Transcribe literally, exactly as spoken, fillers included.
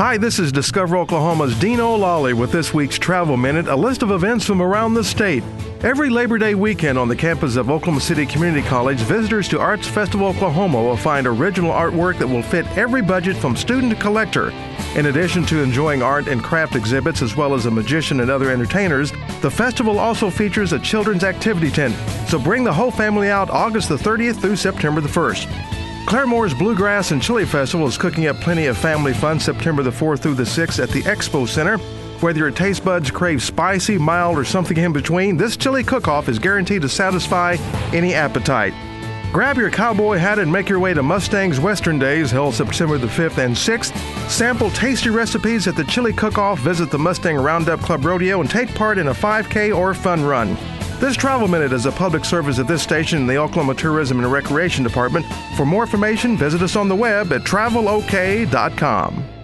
Hi, this is Discover Oklahoma's Dean O'Lally with this week's Travel Minute, a list of events from around the state. Every Labor Day weekend on the campus of Oklahoma City Community College, visitors to Arts Festival Oklahoma will find original artwork that will fit every budget from student to collector. In addition to enjoying art and craft exhibits as well as a magician and other entertainers, the festival also features a children's activity tent. So bring the whole family out August the thirtieth through September the first. Claremore's Bluegrass and Chili Festival is cooking up plenty of family fun September the fourth through the sixth at the Expo Center. Whether your taste buds crave spicy, mild, or something in between, this chili cook-off is guaranteed to satisfy any appetite. Grab your cowboy hat and make your way to Mustang's Western Days, held September the fifth and sixth. Sample tasty recipes at the chili cook-off, visit the Mustang Roundup Club Rodeo, and take part in a five K or fun run. This Travel Minute is a public service at this station in the Oklahoma Tourism and Recreation Department. For more information, visit us on the web at travel o k dot com.